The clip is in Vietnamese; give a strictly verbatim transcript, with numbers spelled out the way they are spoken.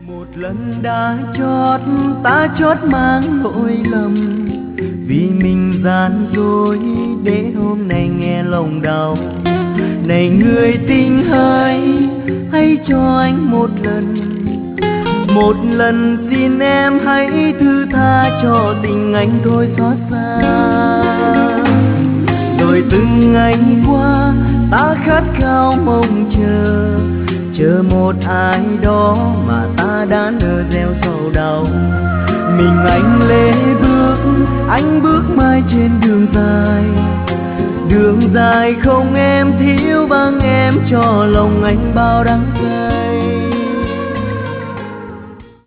Một lần đã chót ta chót mang lỗi lầm, vì mình gian dối để hôm nay nghe lòng đau. Này người tình ơi, hãy cho anh một lần, một lần xin em hãy thứ tha cho tình anh thôi xót xa. Rồi từng ngày qua ta khát khao mong chờ, chờ một ai đó mà ta đã nỡ gieo sầu đau. Mình anh lê bước, anh bước mãi trên đường dài, đường dài không em thiếu vắng em cho lòng anh bao đắng cay.